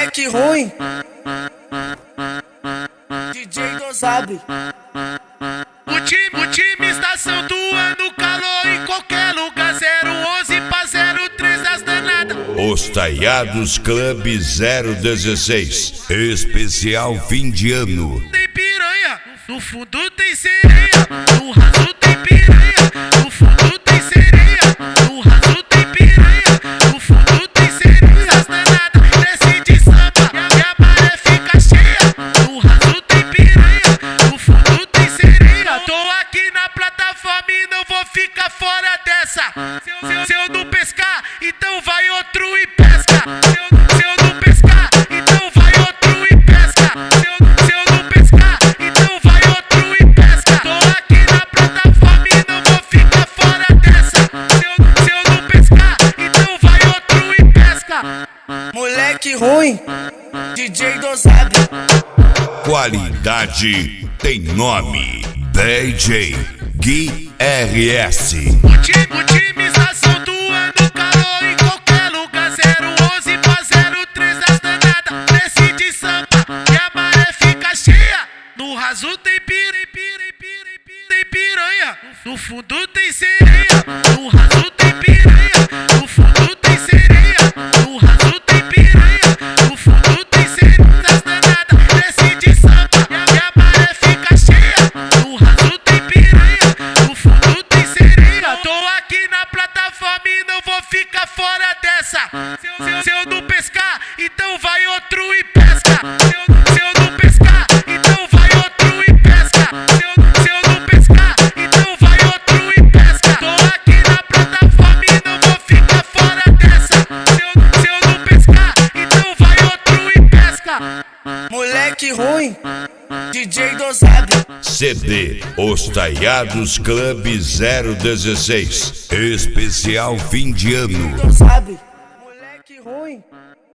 Moleque ruim, DJ Dosabre. O time está santuando calor em qualquer lugar. 011 pra 03 as danadas. Os Taiados Club 016, especial fim de ano. Tem piranha, no fundo tem sereia. No raso tem piranha, no fundo tem sereia. No raso tem piranha, no fundo tem sereia. As danadas desce de samba e a maré fica cheia. No raso tem piranha, no fundo tem sereia. Tô aqui na plataforma e não vou ficar fora dessa. Se eu não pescar, então vai outro e pesca. Se eu não pescar, então vai outro e pesca. Se eu não pescar, então vai outro e pesca. Tô aqui na plataforma e não vou ficar fora dessa. Se eu não pescar, então vai outro e pesca. Moleque ruim, DJ Dosabre. Qualidade tem nome, DJ Gui RS. O time está santuando calor em qualquer lugar. 011 pra 03 as danadas desce de samba e a maré fica cheia. No raso tem piranha, no fundo tem sereia. No raso tem piranha, no fundo tem sereia. No raso tem piranha, no fundo tem sereia. As danadas desce de samba e a maré fica cheia. No raso tem piranha, no fundo tem sereia. Tô aqui na plataforma e não vou ficar fora dessa. Se eu não pescar, então vai outro e pesca. Se eu não pescar, então vai outro e pesca. Se eu não pescar, então vai outro e pesca. Tô aqui na plataforma e não vou ficar fora dessa. Se eu não pescar, então vai outro e pesca. Moleque ruim, DJ Dosabre. CD Os Taiados Club 016, especial fim de ano. Dosabre. Moleque ruim.